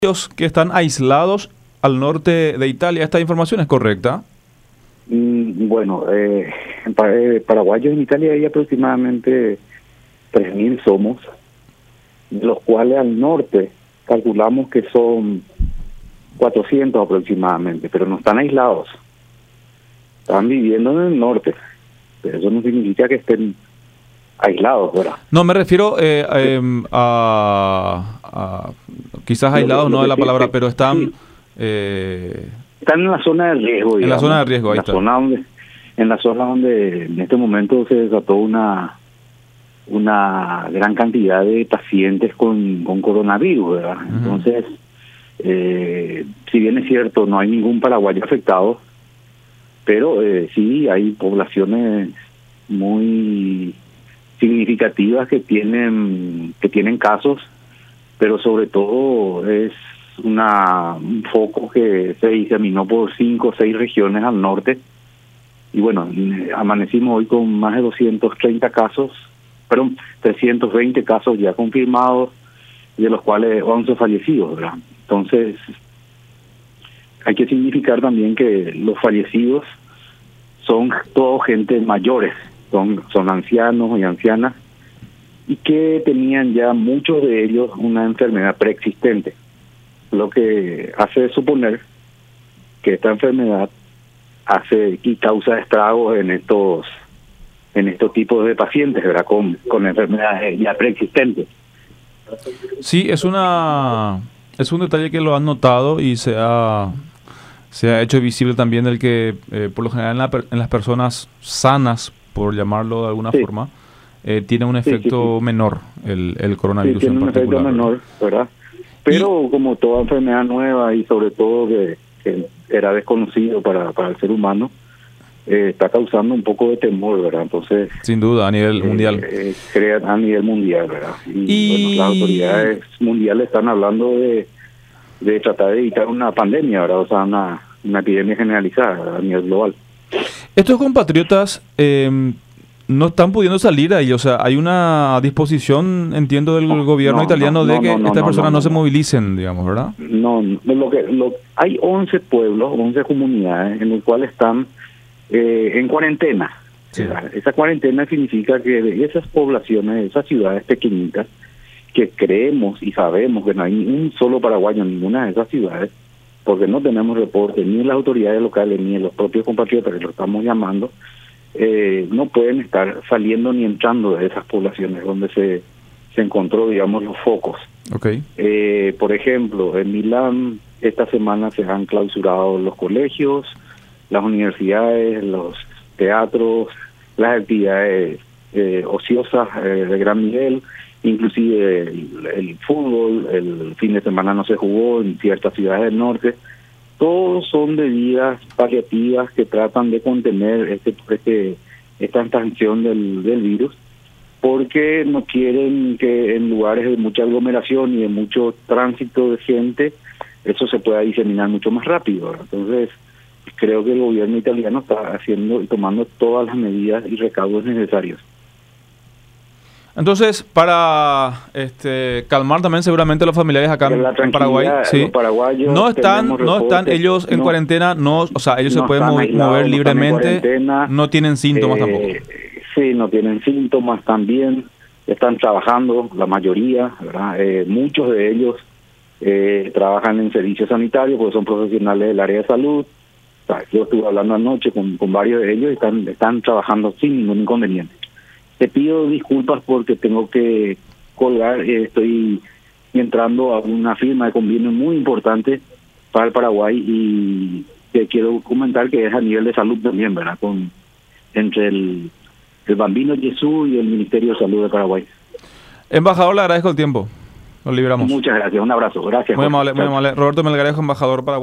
Que están aislados al norte de Italia. ¿Esta información es correcta? Bueno, paraguayos en Italia hay aproximadamente 3.000 somos, de los cuales al norte calculamos que son 400 aproximadamente, pero no están aislados. Están viviendo en el norte, pero eso no significa que estén aislados, ¿verdad? No, me refiero a quizás aislados, no es la palabra, pero están... Sí. Están en la zona de riesgo, digamos. En la zona de riesgo, ahí está. En la zona donde en este momento se desató una gran cantidad de pacientes con coronavirus, ¿verdad? Uh-huh. Entonces, si bien es cierto, no hay ningún paraguayo afectado, pero sí hay poblaciones muy significativas que tienen casos, pero sobre todo es un foco que se diseminó por 5 o 6 regiones al norte. Y bueno, amanecimos hoy con más de 320 casos ya confirmados, de los cuales 11 fallecidos, ¿verdad? Entonces, hay que significar también que los fallecidos son todos gente mayores, son ancianos y ancianas, y que tenían ya muchos de ellos una enfermedad preexistente, lo que hace suponer que esta enfermedad hace y causa estragos en estos tipos de pacientes, ¿verdad? Con enfermedades ya preexistentes. Sí, es un detalle que lo han notado y se ha hecho visible también el que por lo general en las personas sanas, por llamarlo de alguna forma, tiene un efecto menor el coronavirus tiene en particular. Un efecto menor, ¿verdad? Pero como toda enfermedad nueva y sobre todo que era desconocido para el ser humano, está causando un poco de temor, ¿verdad? Entonces, sin duda, a nivel mundial. A nivel mundial, ¿verdad? Y bueno, las autoridades mundiales están hablando de tratar de evitar una pandemia, ¿verdad? O sea, una epidemia generalizada, ¿verdad? A nivel global. Estos compatriotas no están pudiendo salir ahí, o sea, hay una disposición, entiendo, del gobierno italiano de que estas personas no se movilicen, digamos, ¿verdad? Hay 11 pueblos, 11 comunidades en las cuales están en cuarentena. Sí. Esa cuarentena significa que de esas poblaciones, de esas ciudades pequeñitas, que creemos y sabemos que no hay un solo paraguayo en ninguna de esas ciudades, porque no tenemos reporte ni en las autoridades locales ni en los propios compatriotas que lo estamos llamando, no pueden estar saliendo ni entrando de esas poblaciones donde se encontró, digamos, los focos. Okay. Por ejemplo, en Milán esta semana se han clausurado los colegios, las universidades, los teatros, las actividades ociosas de gran nivel, inclusive el fútbol. El fin de semana no se jugó en ciertas ciudades del norte. Todos son medidas paliativas que tratan de contener esta expansión del virus, porque no quieren que en lugares de mucha aglomeración y de mucho tránsito de gente eso se pueda diseminar mucho más rápido. Entonces, creo que el gobierno italiano está haciendo y tomando todas las medidas y recaudos necesarios. Entonces, para calmar también seguramente a los familiares acá en Paraguay, sí, no están ellos en cuarentena, o sea, ellos se pueden mover libremente, no tienen síntomas tampoco. Sí, no tienen síntomas también, están trabajando, la mayoría, ¿verdad? Muchos de ellos trabajan en servicios sanitarios porque son profesionales del área de salud. O sea, yo estuve hablando anoche con varios de ellos y están trabajando sin ningún inconveniente. Te pido disculpas porque tengo que colgar, estoy entrando a una firma de convenio muy importante para el Paraguay y te quiero comentar que es a nivel de salud también, ¿verdad? Entre el Bambino Jesús y el Ministerio de Salud de Paraguay. Embajador, le agradezco el tiempo. Nos liberamos. Muchas gracias, un abrazo. Gracias. Muy amable, muy amable. Roberto Melgarejo, embajador paraguayo.